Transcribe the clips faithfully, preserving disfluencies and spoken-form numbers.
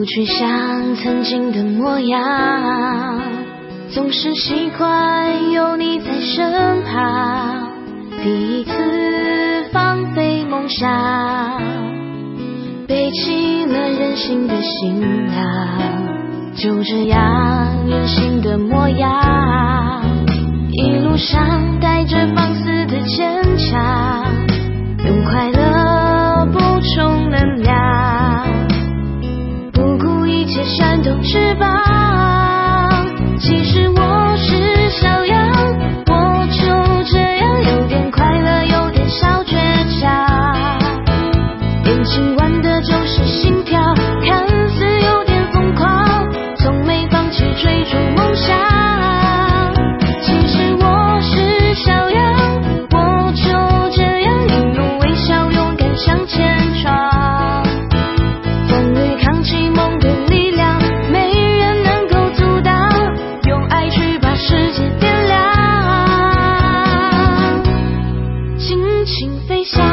去想曾经的模样，总是习惯有你在身旁。第一次放飞梦想，背起了任性的行囊，就这样任性的模样，一路上带着放肆的坚强，用快乐补充能量，不顾一切扇动翅膀。其实我是小羊，我就这样有点快乐，有点小倔强，眼睛玩的就是心跳，看似有点疯狂，从没放弃追逐梦想。其实我是小羊，我就这样一路微笑，勇敢向前闯，风雨扛起梦的力量，没人能够阻挡，用爱去把世界点亮，尽情飞翔。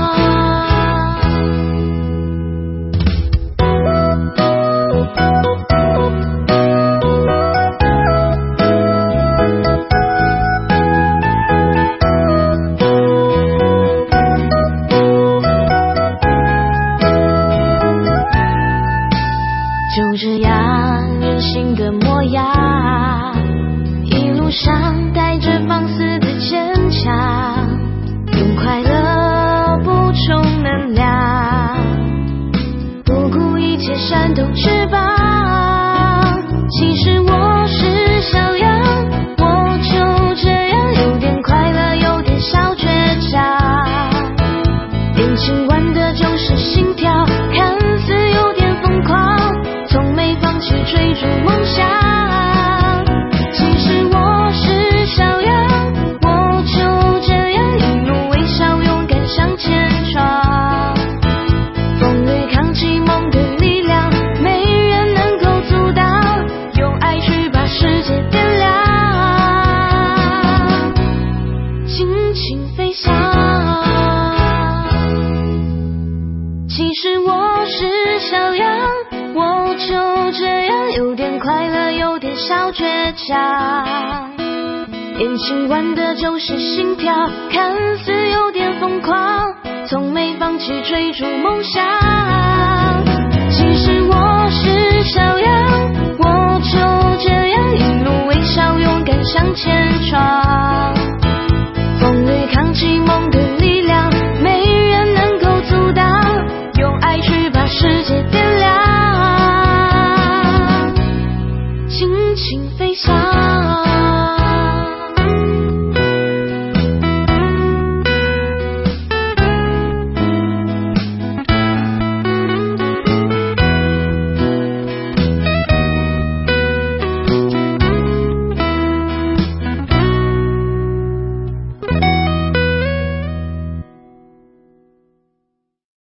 就这样任性的模样，一路上带着放肆的坚强，用快乐补充能量，不顾一切扇动翅膀。其实我是小羊，我就这样有点快乐，有点小倔强，眼睛玩的就是心跳，看似有点疯狂，从没放弃追逐梦想。其实我是小羊，我就这样一路微笑，勇敢向前闯，风雨扛起梦的力量，没人能够阻挡，用爱去把世界点亮，尽情飞翔。其实我是小羊，我就这样有点快乐，有点小倔强，眼睛玩的就是心跳，看似有点疯狂，从没放弃追逐梦想。其实我是小羊，我就这样一路微笑，勇敢向前闯。